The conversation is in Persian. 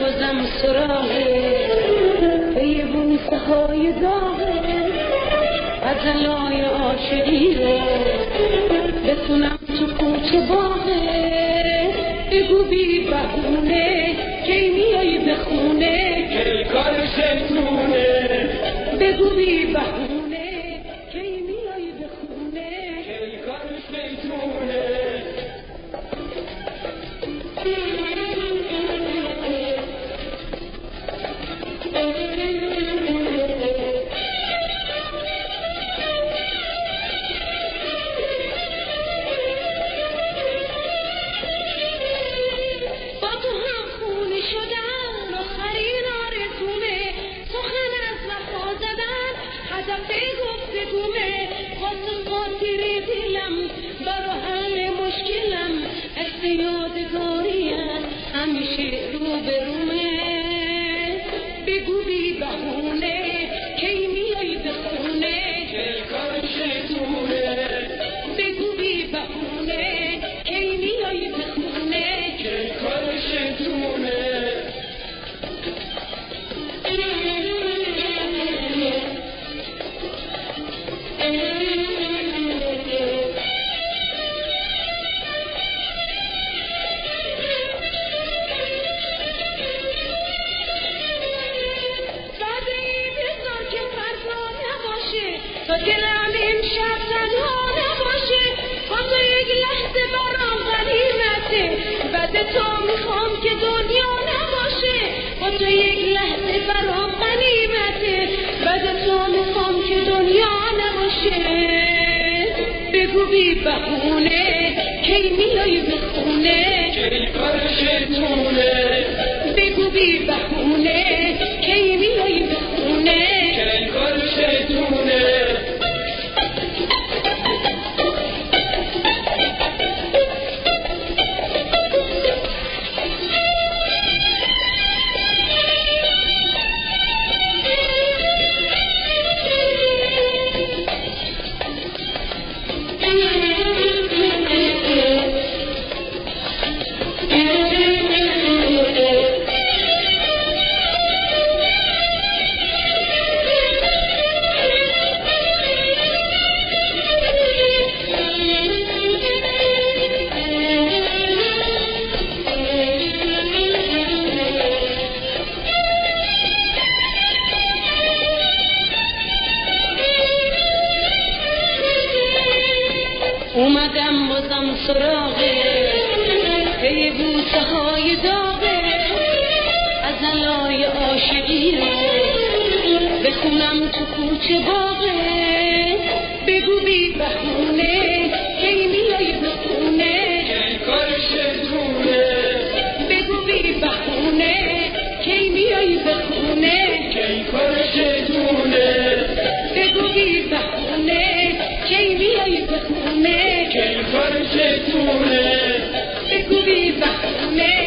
بازم سراغ پی بوسه های داغه غزلای عاشقی رو بتونم تو کوچه باغه بگو بی بهونه کی میای به خونه کی کار شیطونه بگو بی بهونه کی میای به خونه کی کار شیطونه یادگاریم همیشه رو به رومه بگو بی بهونه کی میای به خونه کی کار شیطونه بگو بی بهونه کی میای به خونه کی کار شیطونه تا دلم امشب تنها نباشه با تو یک لحظه برام غنیمته بعد تو میخوام که دنیا نباشه با تو یک لحظه برام غنیمته بعد تو میخوام که دنیا نباشه بگو بی بهونه کی میای به خونه کی کار شیطونه بگو بی بهونه کی میای به خونه کی کار شیطونه اومدم بازم سراغه پی بوسه های داغه غزلای عاشقی رو بخونم تو کوچه باغه بگو بی بهونه کی میای به خونه کی کار شیطونه بگو بی بهونه کی میای به خونه کی کار شیطونه بگو بی بهونه کی میای به خونه کی کار شیطونه بگو بی بهونه